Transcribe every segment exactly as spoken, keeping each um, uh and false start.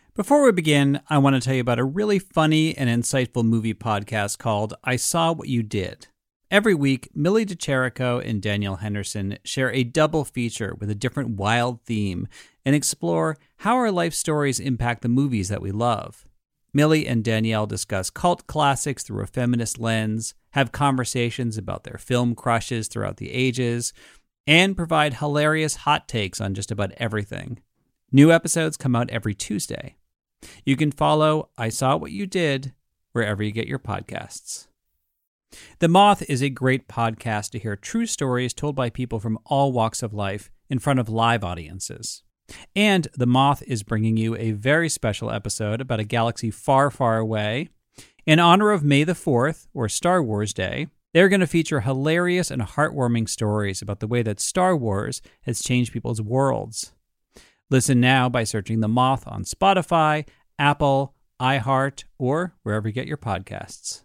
Before we begin, I want to tell you about a really funny and insightful movie podcast called I Saw What You Did. Every week, Millie DeCherico and Danielle Henderson share a double feature with a different wild theme and explore how our life stories impact the movies that we love. Millie and Danielle discuss cult classics through a feminist lens, have conversations about their film crushes throughout the ages, and provide hilarious hot takes on just about everything. New episodes come out every Tuesday. You can follow I Saw What You Did wherever you get your podcasts. The Moth is a great podcast to hear true stories told by people from all walks of life in front of live audiences. And The Moth is bringing you a very special episode about a galaxy far, far away. In honor of May the fourth, or Star Wars Day, they're going to feature hilarious and heartwarming stories about the way that Star Wars has changed people's worlds. Listen now by searching The Moth on Spotify, Apple, iHeart, or wherever you get your podcasts.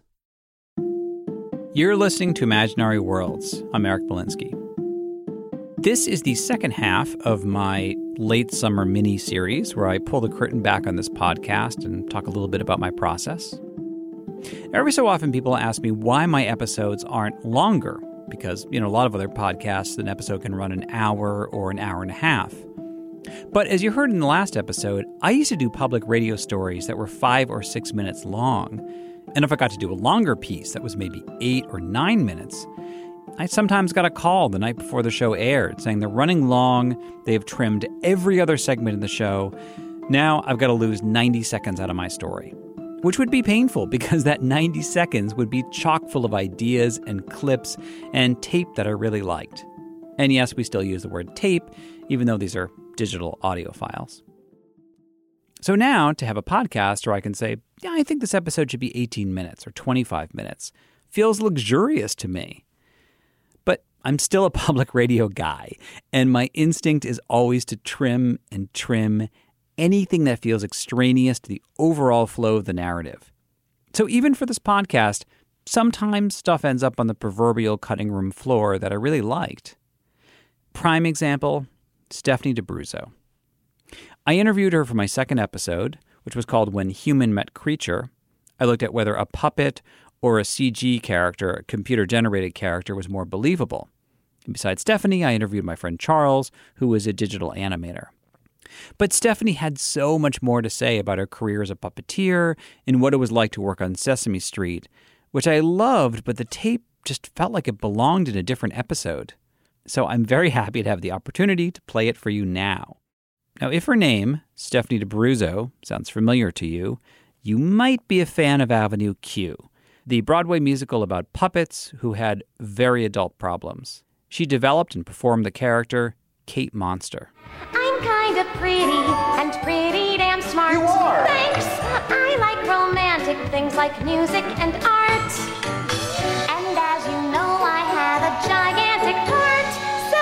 You're listening to Imaginary Worlds. I'm Eric Belinsky. This is the second half of my late summer mini-series where I pull the curtain back on this podcast and talk a little bit about my process. Every so often people ask me why my episodes aren't longer, because, you know, a lot of other podcasts, an episode can run an hour or an hour and a half. But as you heard in the last episode, I used to do public radio stories that were five or six minutes long. And if I got to do a longer piece that was maybe eight or nine minutes, I sometimes got a call the night before the show aired saying they're running long, they have trimmed every other segment in the show. Now I've got to lose ninety seconds out of my story, which would be painful because that ninety seconds would be chock full of ideas and clips and tape that I really liked. And yes, we still use the word tape, even though these are digital audio files. So now, to have a podcast where I can say, yeah, I think this episode should be eighteen minutes or twenty-five minutes, feels luxurious to me. But I'm still a public radio guy, and my instinct is always to trim and trim anything that feels extraneous to the overall flow of the narrative. So even for this podcast, sometimes stuff ends up on the proverbial cutting room floor that I really liked. Prime example, Stephanie D'Abruzzo. I interviewed her for my second episode, which was called When Human Met Creature. I looked at whether a puppet or a C G character, a computer-generated character, was more believable. And besides Stephanie, I interviewed my friend Charles, who was a digital animator. But Stephanie had so much more to say about her career as a puppeteer and what it was like to work on Sesame Street, which I loved, but the tape just felt like it belonged in a different episode. So I'm very happy to have the opportunity to play it for you now. Now, if her name, Stephanie D'Abruzzo, sounds familiar to you, you might be a fan of Avenue Q, the Broadway musical about puppets who had very adult problems. She developed and performed the character Kate Monster. I'm kind of pretty and pretty damn smart. You are! Thanks! I like romantic things like music and art. And as you know, I have a gigantic heart. So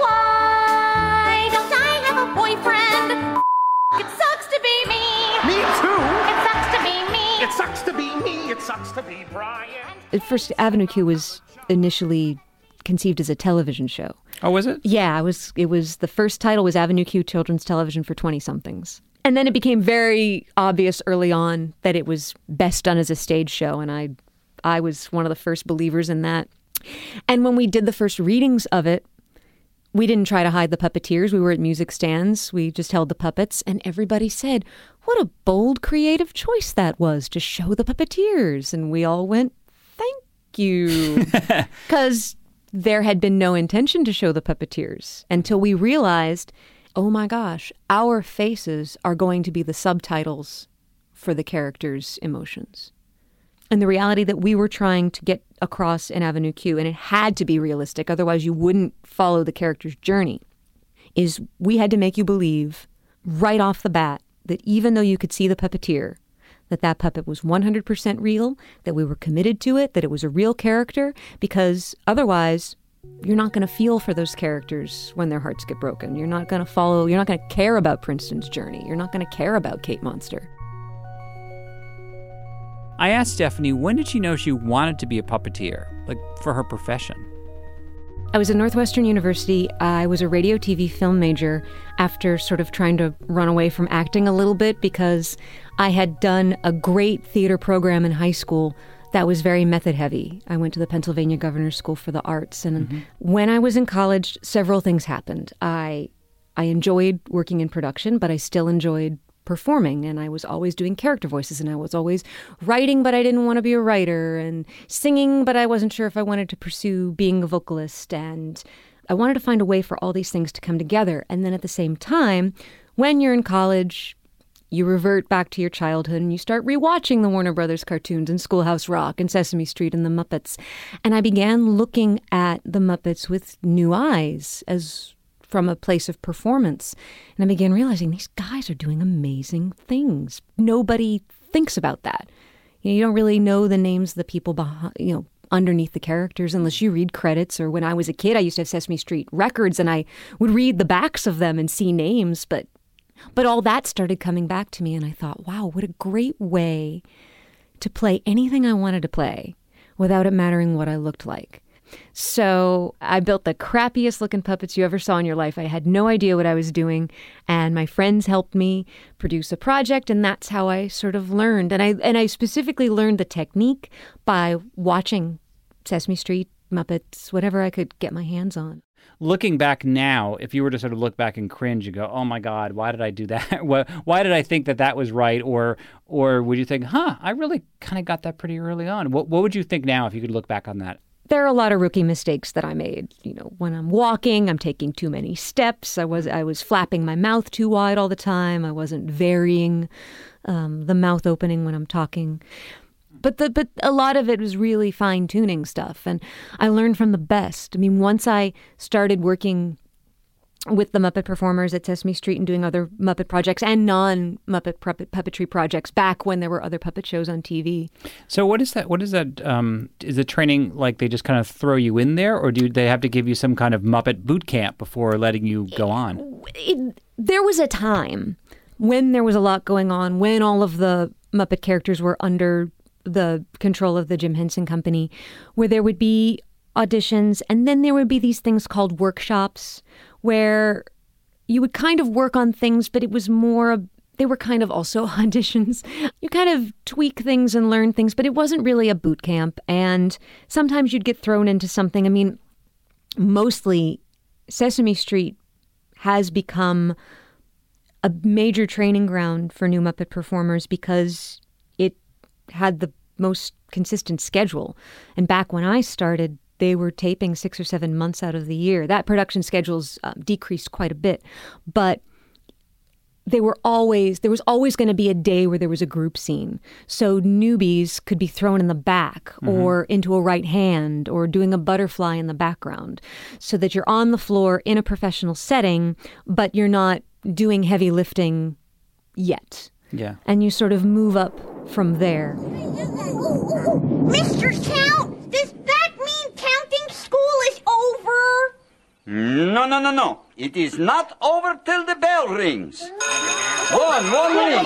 why don't I have a boyfriend? It sucks to be me. Me too! It sucks to be me. It sucks to be me. It sucks to be Brian. At first, Avenue Q was initially conceived as a television show. Oh, was it? Yeah, it was. It was the first title was Avenue Q Children's Television for twenty-somethings. And then it became very obvious early on that it was best done as a stage show, and I I was one of the first believers in that. And when we did the first readings of it, we didn't try to hide the puppeteers. We were at music stands. We just held the puppets, and everybody said, what a bold, creative choice that was to show the puppeteers. And we all went, thank you. Because there had been no intention to show the puppeteers until we realized, oh my gosh, our faces are going to be the subtitles for the characters' emotions. And the reality that we were trying to get across in Avenue Q, and it had to be realistic, otherwise you wouldn't follow the character's journey, is we had to make you believe right off the bat that even though you could see the puppeteer, that that puppet was one hundred percent real, that we were committed to it, that it was a real character, because otherwise you're not going to feel for those characters when their hearts get broken. You're not going to follow, you're not going to care about Princeton's journey. You're not going to care about Kate Monster. I asked Stephanie, when did she know she wanted to be a puppeteer, like for her profession? I was at Northwestern University. I was a radio, T V, film major after sort of trying to run away from acting a little bit because I had done a great theater program in high school that was very method heavy. I went to the Pennsylvania Governor's School for the Arts. And mm-hmm. when I was in college, several things happened. I I enjoyed working in production, but I still enjoyed performing, and I was always doing character voices, and I was always writing, but I didn't want to be a writer, and singing, but I wasn't sure if I wanted to pursue being a vocalist, and I wanted to find a way for all these things to come together. And then at the same time, when you're in college, you revert back to your childhood and you start rewatching the Warner Brothers cartoons and Schoolhouse Rock and Sesame Street and the Muppets. And I began looking at the Muppets with new eyes as from a place of performance. And I began realizing these guys are doing amazing things. Nobody thinks about that. You know, you don't really know the names of the people behind, you know, underneath the characters unless you read credits. Or when I was a kid, I used to have Sesame Street records and I would read the backs of them and see names. But but all that started coming back to me, and I thought, wow, what a great way to play anything I wanted to play without it mattering what I looked like. So I built the crappiest looking puppets you ever saw in your life. I had no idea what I was doing, and my friends helped me produce a project, and that's how I sort of learned. And I and I specifically learned the technique by watching Sesame Street, Muppets, whatever I could get my hands on. Looking back now, if you were to sort of look back and cringe, you go, "Oh my God, why did I do that? Why did I think that that was right?" Or, or would you think, "Huh, I really kind of got that pretty early on"? What What would you think now if you could look back on that? There are a lot of rookie mistakes that I made. You know, when I'm walking, I'm taking too many steps. I was I was flapping my mouth too wide all the time. I wasn't varying um, the mouth opening when I'm talking. But the but a lot of it was really fine-tuning stuff, and I learned from the best. I mean, once I started working with the Muppet performers at Sesame Street and doing other Muppet projects and non-Muppet puppet, puppetry projects back when there were other puppet shows on T V. So what is that? What is that? Um, is the training like they just kind of throw you in there, or do they have to give you some kind of Muppet boot camp before letting you go on? It, it, there was a time when there was a lot going on, when all of the Muppet characters were under the control of the Jim Henson Company, where there would be auditions, and then there would be these things called workshops where you would kind of work on things, but it was more, they were kind of also auditions. You kind of tweak things and learn things, but it wasn't really a boot camp. And sometimes you'd get thrown into something. I mean, mostly Sesame Street has become a major training ground for new Muppet performers because it had the most consistent schedule. And back when I started, they were taping six or seven months out of the year. That production schedule's uh, decreased quite a bit, but they were always, there was always going to be a day where there was a group scene. So newbies could be thrown in the back mm-hmm. or into a right hand or doing a butterfly in the background so that you're on the floor in a professional setting, but you're not doing heavy lifting yet. Yeah. And you sort of move up from there. Mister Count, does that mean counting school is over? No, no, no, no. It is not over till the bell rings. One, one ring.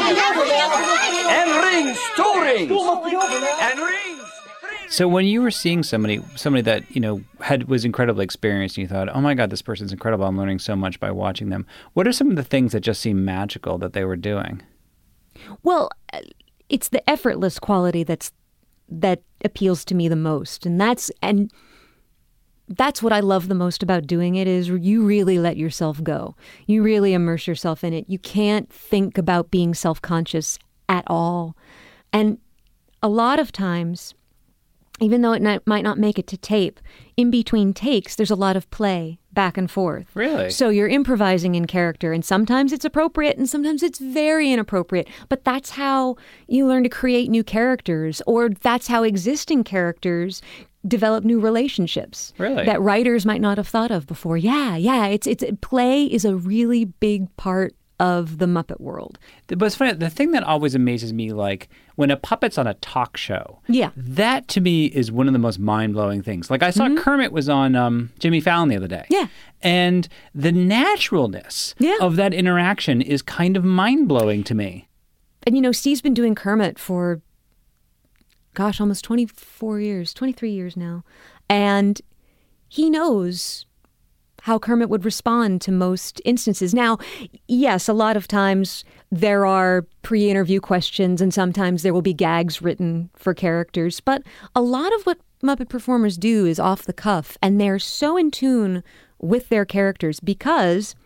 And rings, two rings. And rings. So when you were seeing somebody, somebody that, you know, had was incredibly experienced and you thought, "Oh my God, this person's incredible. I'm learning so much by watching them." What are some of the things that just seem magical that they were doing? Well, it's the effortless quality that's that appeals to me the most. And that's and that's what I love the most about doing it is you really let yourself go. You really immerse yourself in it. You can't think about being self-conscious at all. And a lot of times, even though it not, might not make it to tape, in between takes, there's a lot of play back and forth. Really? So you're improvising in character, and sometimes it's appropriate, and sometimes it's very inappropriate. But that's how you learn to create new characters, or that's how existing characters develop new relationships. Really? That writers might not have thought of before. Yeah, yeah. It's it's play is a really big part of the Muppet world. But it's funny, the thing that always amazes me, like when a puppet's on a talk show, yeah, that to me is one of the most mind-blowing things. Like I saw mm-hmm. Kermit was on um, Jimmy Fallon the other day. Yeah. And the naturalness yeah. of that interaction is kind of mind-blowing to me. And you know, Steve's been doing Kermit for, gosh, almost twenty-four years, twenty-three years now. And he knows how Kermit would respond to most instances. Now, yes, a lot of times there are pre-interview questions and sometimes there will be gags written for characters, but a lot of what Muppet performers do is off the cuff, and they're so in tune with their characters because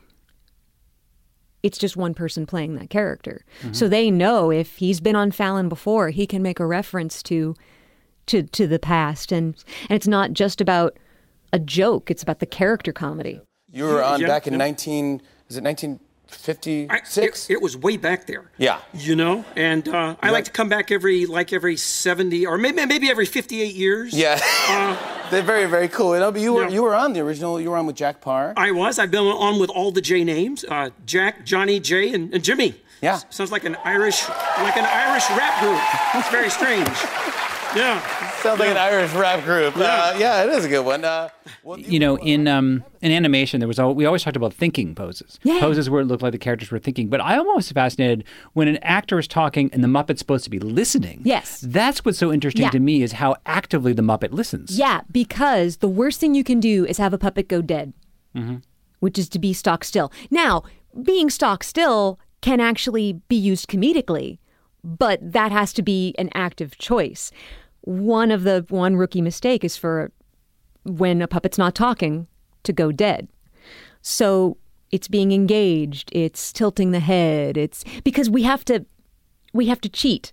it's just one person playing that character. Mm-hmm. So they know if he's been on Fallon before, he can make a reference to to to the past, and and it's not just about a joke, it's about the character comedy. You were on yeah, back in yeah. nineteen is it nineteen fifty-six? It, it was way back there. Yeah. You know, and uh, I Yeah. like to come back every like every seventy or maybe maybe every fifty-eight years. Yeah. Uh, They're very, very cool. You know, but you were Yeah. you were on the original. You were on with Jack Parr. I was. I've been on with all the J names: uh, Jack, Johnny, Jay, and, and Jimmy. Yeah. S- sounds like an Irish, like an Irish rap group. It's very strange. Yeah. Sounds like an Irish rap group. Yeah, uh, yeah, it is a good one. Uh, well, You know, in um, in animation, there was al- we always talked about thinking poses, Yeah. poses where it looked like the characters were thinking. But I'm almost fascinated when an actor is talking and the Muppet's supposed to be listening. Yes. That's what's so interesting Yeah. to me is how actively the Muppet listens. Yeah, because the worst thing you can do is have a puppet go dead, which is to be stock still. Now, being stock still can actually be used comedically, but that has to be an active choice. One of the one rookie mistake is for when a puppet's not talking to go dead. So it's being engaged, it's tilting the head, it's because we have to we have to cheat.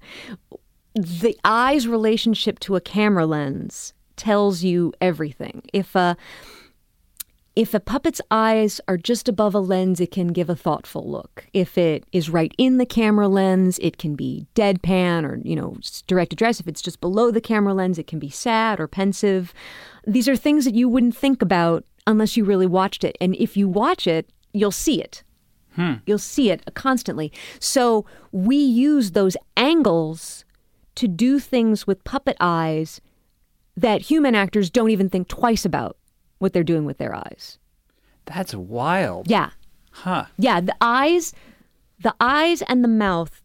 The eye's relationship to a camera lens tells you everything. If a if a puppet's eyes are just above a lens, it can give a thoughtful look. If it is right in the camera lens, it can be deadpan or, you know, direct address. If it's just below the camera lens, it can be sad or pensive. These are things that you wouldn't think about unless you really watched it. And if you watch it, you'll see it. Hmm. You'll see it constantly. So we use those angles to do things with puppet eyes that human actors don't even think twice about what they're doing with their eyes. That's wild. Yeah. Huh. Yeah, the eyes, the eyes and the mouth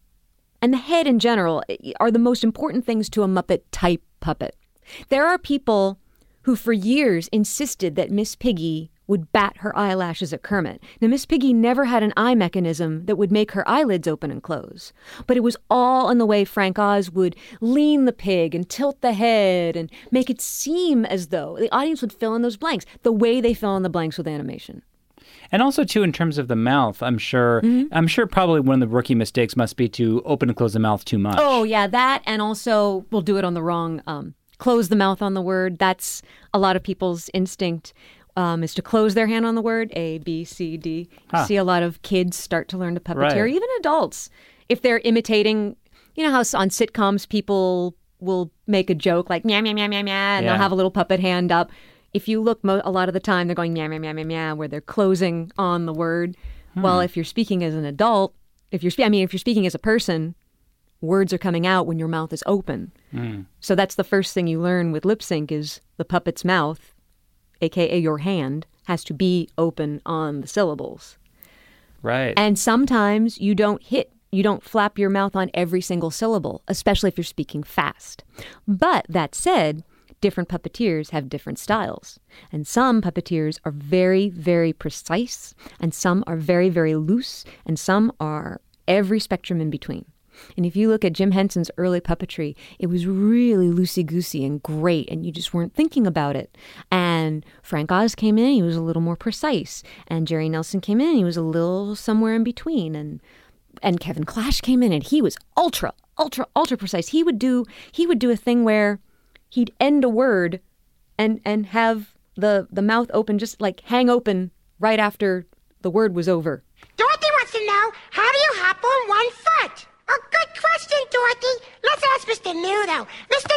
and the head in general are the most important things to a Muppet type puppet. There are people who for years insisted that Miss Piggy would bat her eyelashes at Kermit. Now, Miss Piggy never had an eye mechanism that would make her eyelids open and close. But it was all in the way Frank Oz would lean the pig and tilt the head and make it seem as though the audience would fill in those blanks, the way they fill in the blanks with animation. And also, too, in terms of the mouth, I'm sure, mm-hmm. I'm sure probably one of the rookie mistakes must be to open and close the mouth too much. Oh, yeah, that, and also we'll do it on the wrong, um, close the mouth on the word. That's a lot of people's instinct. Um, is to close their hand on the word, A, B, C, D. Huh. You see a lot of kids start to learn to puppeteer, Right. even adults. If they're imitating, you know how on sitcoms people will make a joke like meow, meow, meow, meow, meow, and Yeah. they'll have a little puppet hand up. If you look mo- a lot of the time, they're going meow, meow, meow, meow, meow, where they're closing on the word. Hmm. Well, if you're speaking as an adult, if you're, spe- I mean, if you're speaking as a person, words are coming out when your mouth is open. Mm. So that's the first thing you learn with lip sync is the puppet's mouth, A K A your hand, has to be open on the syllables. Right. And sometimes you don't hit, you don't flap your mouth on every single syllable, especially if you're speaking fast. But that said, different puppeteers have different styles. And some puppeteers are very, very precise, and some are very, very loose, and some are every spectrum in between. And if you look at Jim Henson's early puppetry, it was really loosey-goosey and great, and you just weren't thinking about it. And Frank Oz came in, he was a little more precise. And Jerry Nelson came in, he was a little somewhere in between. And and Kevin Clash came in, and he was ultra, ultra, ultra precise. He would do he would do a thing where he'd end a word and and have the the mouth open, just like hang open right after the word was over. Dorothy wants to know, how do you hop on one foot? A good question, Dorothy. Let's ask Mister Nudo. Mister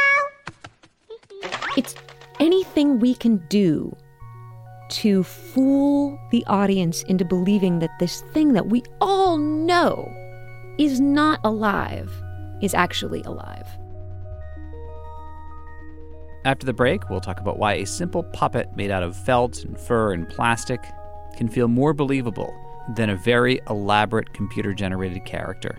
Nudo! It's anything we can do to fool the audience into believing that this thing that we all know is not alive is actually alive. After the break, we'll talk about why a simple puppet made out of felt and fur and plastic can feel more believable than a very elaborate computer-generated character.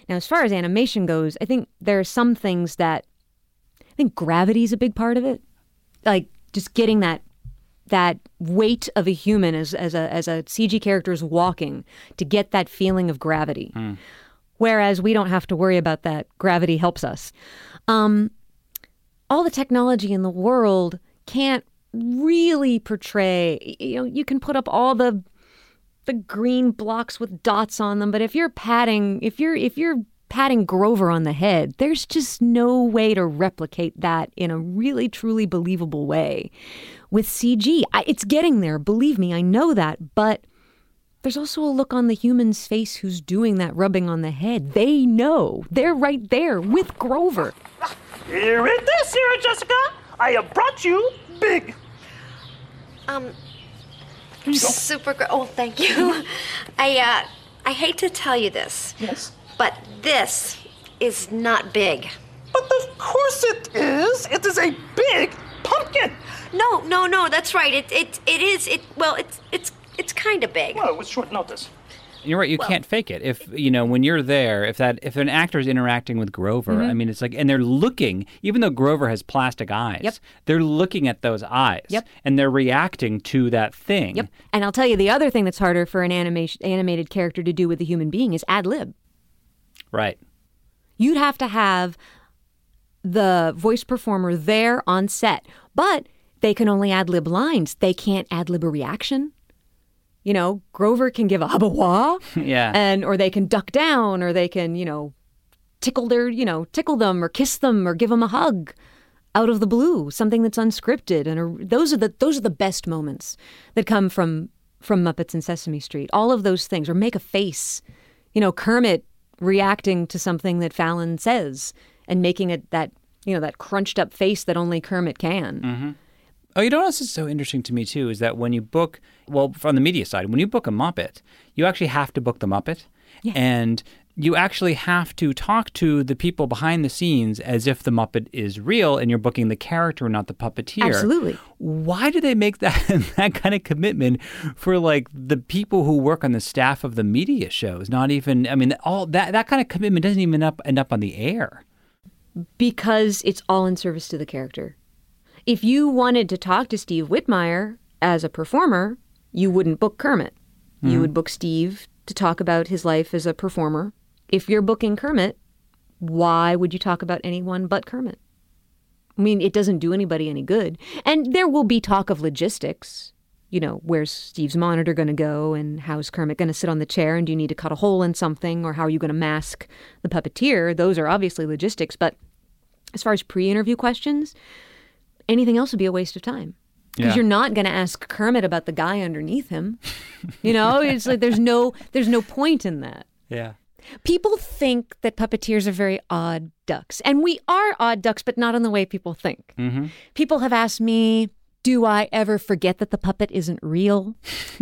Now, as far as animation goes, I think there are some things that, I think gravity is a big part of it. Like just getting that that weight of a human as, as a as a C G character is walking, to get that feeling of gravity. Mm. Whereas we don't have to worry about that. Gravity helps us. Um, all the technology in the world can't really portray, you know, you can put up all the the green blocks with dots on them, but if you're patting, if you're if you're patting Grover on the head, there's just no way to replicate that in a really truly believable way. With C G, I, it's getting there, believe me, I know that, but there's also a look on the human's face who's doing that rubbing on the head. They know. They're right there with Grover. Here it is, Sarah Jessica. I have brought you Big. Um, super great. Oh, thank you. I, uh, I hate to tell you this. Yes. But this is not big. But of course it is. It is a big pumpkin. No, no, no, that's right. It, it, it is, it, well, it's, it's, it's kind of big. Well, it was short notice. You're right. You well, can't fake it. If you know when you're there, if that if an actor is interacting with Grover, mm-hmm. I mean, it's like, and they're looking. Even though Grover has plastic eyes, yep. they're looking at those eyes, yep. and they're reacting to that thing. Yep. And I'll tell you, the other thing that's harder for an animation animated character to do with a human being is ad lib. Right. You'd have to have the voice performer there on set, but they can only ad lib lines. They can't ad lib a reaction. You know, Grover can give a hubba wah, yeah, and or they can duck down, or they can, you know, tickle their, you know, tickle them or kiss them or give them a hug out of the blue, something that's unscripted, and a, those are the those are the best moments that come from from Muppets and Sesame Street. All of those things, or make a face, you know, Kermit reacting to something that Fallon says and making it that, you know, that crunched up face that only Kermit can. Mm-hmm. Oh, you know what else is so interesting to me, too, is that when you book, well, from the media side, when you book a Muppet, you actually have to book the Muppet. Yeah. And you actually have to talk to the people behind the scenes as if the Muppet is real and you're booking the character, not the puppeteer. Absolutely. Why do they make that that kind of commitment for, like, the people who work on the staff of the media shows? Not even, I mean, all that, that kind of commitment doesn't even up, end up on the air. Because it's all in service to the character. If you wanted to talk to Steve Whitmire as a performer, you wouldn't book Kermit. Mm-hmm. You would book Steve to talk about his life as a performer. If you're booking Kermit, why would you talk about anyone but Kermit? I mean, it doesn't do anybody any good. And there will be talk of logistics. You know, where's Steve's monitor going to go, and how's Kermit going to sit on the chair, and do you need to cut a hole in something, or how are you going to mask the puppeteer? Those are obviously logistics. But as far as pre-interview questions, anything else would be a waste of time. Because yeah. you're not going to ask Kermit about the guy underneath him. You know, it's like there's no there's no point in that. Yeah. People think that puppeteers are very odd ducks. And we are odd ducks, but not in the way people think. Mm-hmm. People have asked me, do I ever forget that the puppet isn't real?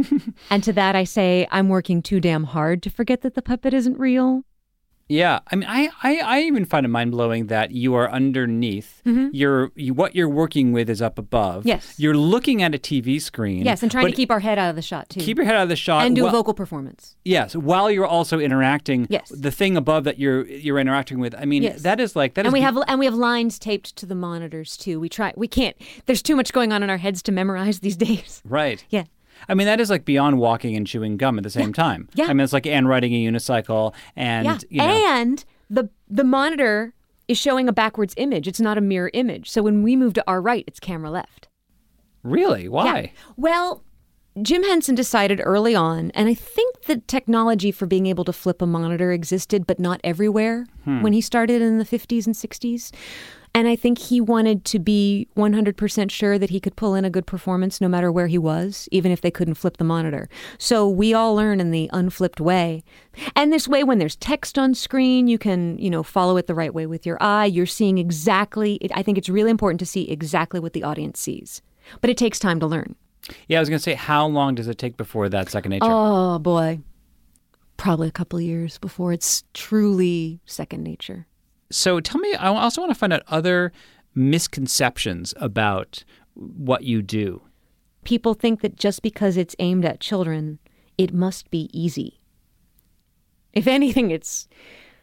And to that I say, I'm working too damn hard to forget that the puppet isn't real. Yeah, I mean, I, I, I even find it mind-blowing that you are underneath. Mm-hmm. You're, you, what you're working with is up above. Yes. You're looking at a T V screen. Yes, and trying to keep our head out of the shot, too. Keep your head out of the shot. And do well, a vocal performance. Yes, while you're also interacting. Yes. The thing above that you're you're interacting with. I mean, yes. that is like... that. And is we be- have and we have lines taped to the monitors, too. We try. We can't... There's too much going on in our heads to memorize these days. Right. Yeah. I mean, that is like beyond walking and chewing gum at the same yeah. time. Yeah. I mean, it's like Anne riding a unicycle and, yeah. you know. And the the monitor is showing a backwards image. It's not a mirror image. So when we move to our right, it's camera left. Really? Why? Yeah. Well, Jim Henson decided early on, and I think the technology for being able to flip a monitor existed, but not everywhere hmm. when he started in the fifties and sixties. And I think he wanted to be one hundred percent sure that he could pull in a good performance no matter where he was, even if they couldn't flip the monitor. So we all learn in the unflipped way. And this way, when there's text on screen, you can, you know, follow it the right way with your eye. You're seeing exactly, I think it's really important to see exactly what the audience sees. But it takes time to learn. Yeah, I was going to say, how long does it take before that's second nature? Oh, boy. Probably a couple of years before it's truly second nature. So tell me, I also want to find out other misconceptions about what you do. People think that just because it's aimed at children, it must be easy. If anything, it's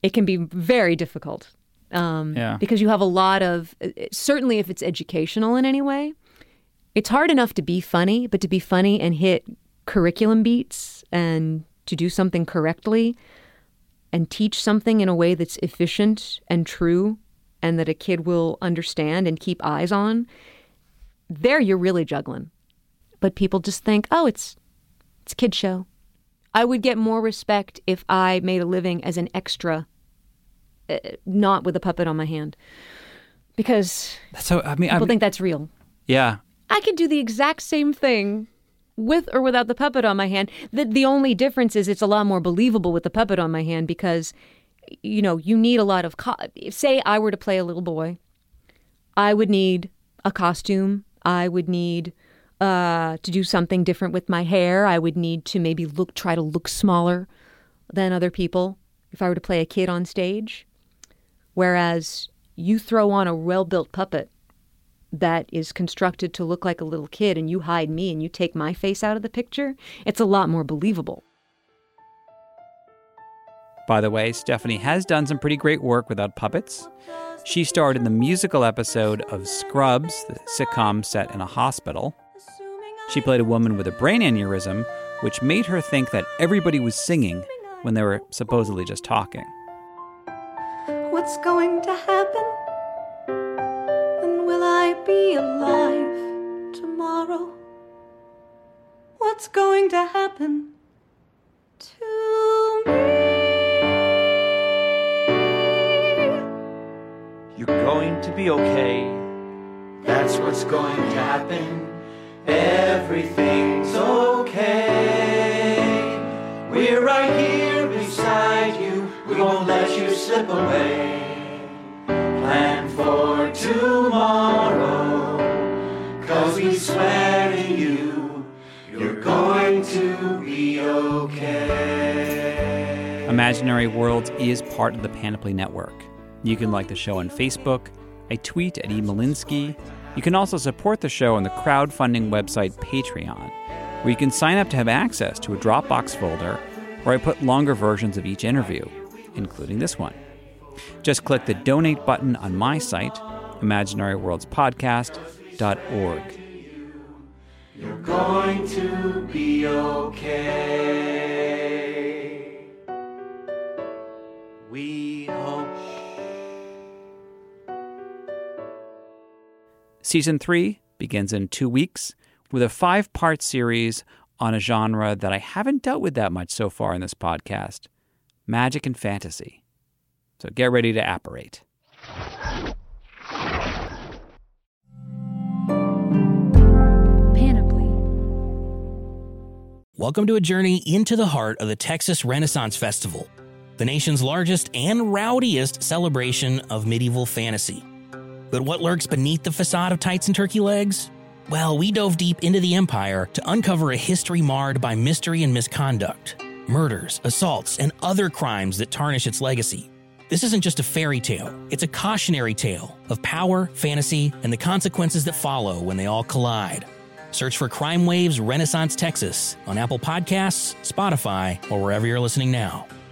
it can be very difficult. Um, Yeah. Because you have a lot of, certainly if it's educational in any way, it's hard enough to be funny, but to be funny and hit curriculum beats and to do something correctly and teach something in a way that's efficient and true and that a kid will understand and keep eyes on, there you're really juggling. But people just think, oh, it's it's a kid show. I would get more respect if I made a living as an extra, uh, not with a puppet on my hand. Because So, I mean, people I'm, think that's real. yeah. I could do the exact same thing with or without the puppet on my hand. The, the only difference is it's a lot more believable with the puppet on my hand because, you know, you need a lot of... Co- say I were to play a little boy, I would need a costume. I would need uh, to do something different with my hair. I would need to maybe look, try to look smaller than other people if I were to play a kid on stage. Whereas you throw on a well-built puppet that is constructed to look like a little kid and you hide me and you take my face out of the picture, it's a lot more believable. By the way, Stephanie has done some pretty great work without puppets. She starred in the musical episode of Scrubs, the sitcom set in a hospital. She played a woman with a brain aneurysm, which made her think that everybody was singing when they were supposedly just talking. What's going to happen? And will I be alive tomorrow? What's going to happen to me? You're going to be okay. That's what's going to happen. Everything's okay. We're right here beside you. We won't let you slip away. Plan for tomorrow, 'cause we swear to you, you're going to be okay. Imaginary Worlds is part of the Panoply Network. You can like the show on Facebook. I tweet at E. Malinsky. You can also support the show on the crowdfunding website Patreon, where you can sign up to have access to a Dropbox folder where I put longer versions of each interview, including this one. Just click the donate button on my site, imaginary worlds podcast dot org. You're going to be okay. We hope. Season three begins in two weeks with a five-part series on a genre that I haven't dealt with that much so far in this podcast, magic and fantasy. So get ready to apparate. Panoply. Welcome to a journey into the heart of the Texas Renaissance Festival, the nation's largest and rowdiest celebration of medieval fantasy. But what lurks beneath the facade of tights and turkey legs? Well, we dove deep into the empire to uncover a history marred by mystery and misconduct, murders, assaults, and other crimes that tarnish its legacy. This isn't just a fairy tale, it's a cautionary tale of power, fantasy, and the consequences that follow when they all collide. Search for Crime Waves Renaissance Texas on Apple Podcasts, Spotify, or wherever you're listening now.